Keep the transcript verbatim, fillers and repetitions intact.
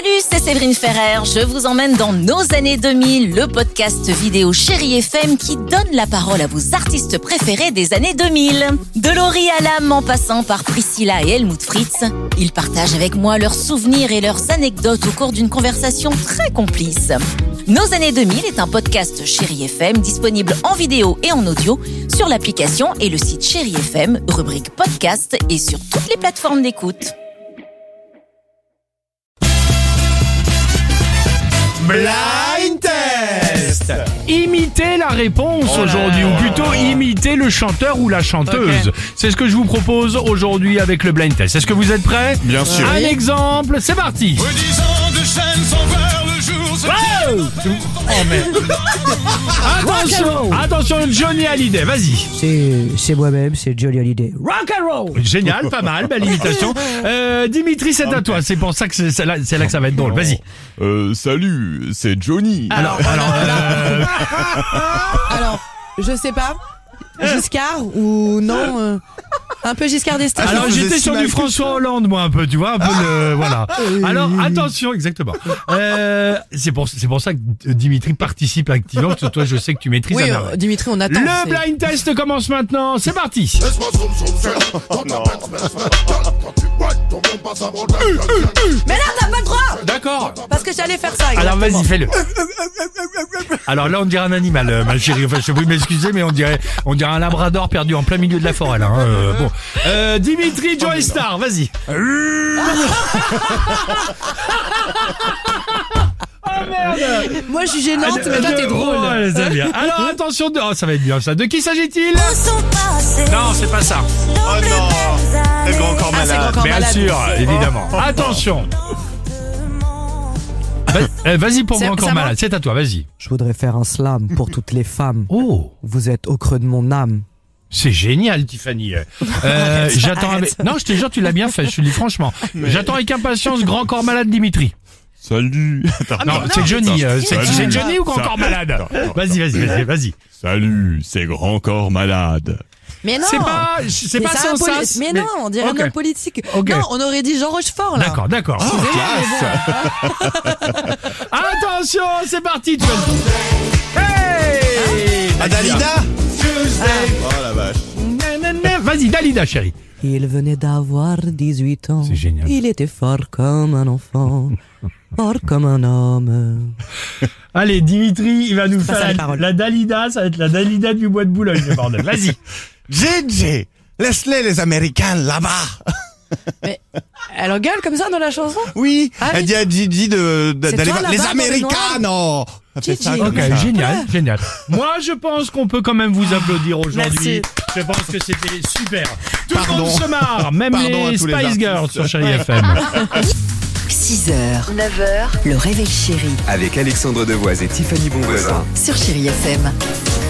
Salut, c'est Séverine Ferrer. Je vous emmène dans nos années deux mille, le podcast vidéo Chérie F M qui donne la parole à vos artistes préférés des années deux mille. De Laurie Hallam en passant par Priscilla et Helmut Fritz, ils partagent avec moi leurs souvenirs et leurs anecdotes au cours d'une conversation très complice. Nos années deux mille est un podcast Chérie F M disponible en vidéo et en audio sur l'application et le site Chérie F M, rubrique podcast et sur toutes les plateformes d'écoute. Blind Test. Imitez la réponse oh aujourd'hui, ou plutôt imiter le chanteur ou la chanteuse. Okay. C'est ce que je vous propose aujourd'hui avec le Blind Test. Est-ce que vous êtes prêts ? Bien sûr. Un exemple, c'est parti. Redisant de chaîne sans voir le jour. Wow. Oh merde. Attention, attention, Johnny Hallyday, vas-y. C'est, c'est moi-même, c'est Johnny Hallyday. Rock and roll. Génial, pas mal, belle imitation. Euh, Dimitri, c'est à toi. C'est pour ça que c'est, c'est, là, c'est là que ça va être drôle. Vas-y. Euh, salut, c'est Johnny. Alors, alors, euh... alors, je sais pas. Giscard ou non euh, un peu Giscard d'Estaing. Alors j'étais sur du François Hollande moi un peu, tu vois, un peu le voilà. Alors attention, exactement. Euh, c'est pour c'est pour ça que Dimitri participe activement parce que toi je sais que tu maîtrises. Oui, euh, Dimitri, on attend. Le c'est... blind test commence maintenant. C'est parti. Oh, non. Mais là t'as pas le droit. D'accord. Parce que j'allais faire ça. Alors exactement. vas-y, fais-le. Alors là on dirait un animal, euh, ma chérie. Enfin je vous m'excuser mais on dirait on dirait un labrador perdu en plein milieu de la forêt là. Hein. Euh, bon. Euh, Dimitri Joy Star, vas-y. Oh merde. Moi je suis gênante, mais toi t'es drôle. Oh, ouais, ça va bien. Alors attention, de... oh, ça va être bien ça. De qui s'agit-il? Non, c'est pas ça. Oh non. C'est Grand Corps Ah, c'est Malade. Grand Corps Bien Malade. sûr, évidemment. Attention. Va- Vas-y pour C'est- Grand c'est Corps à moi Malade, c'est à toi, vas-y. Je voudrais faire un slam pour toutes les femmes. Oh, Vous êtes au creux de mon âme. c'est génial, Tiffany. Euh, Arrête, j'attends arrête. avec... Non, je te jure, tu l'as bien fait, je te le dis franchement. J'attends avec impatience Grand Corps Malade Dimitri. Salut. Non, c'est Johnny. euh, c'est, Salut. c'est Johnny ou Grand Ça- Corps Malade? Attends, attends, Vas-y, vas-y, vas-y, vas-y. Salut, c'est Grand Corps Malade. Mais non. C'est pas, c'est Mais pas ça, un sans poli- sas. Mais non, on dirait Ok. un homme politique. Ok. Non, on aurait dit Jean Rochefort là. D'accord, d'accord. Attention, c'est parti, tu vas le- Hey! Ah, Dalida. Oh la vache. Nanana. Vas-y, Dalida, chérie. Il venait d'avoir dix-huit ans. C'est génial. Il était fort comme un enfant, fort comme un homme. Allez, Dimitri, il va nous pas faire ça, les la, paroles. la Dalida, ça va être la Dalida du bois de Boulogne, le bordel. Vas-y. J J, laisse-les les Américains là-bas. Mais elle gueule comme ça dans la chanson. Oui, Ah elle oui. dit à Gigi de, de- C'est d'aller toi, voir les là-bas, dans le Américains, non. Ça fait Gigi. ça comme Ok, ça. génial, génial. Moi, je pense qu'on peut quand même vous applaudir aujourd'hui. Merci. Je pense que c'était super. Tout Pardon. le monde se marre, même Pardon les à tous les Spice artistes. Girls sur Chérie F M. six heures, neuf heures, le réveil chéri Avec Alexandre Devoise et Tiffany Bonvoisin. sur Chérie F M.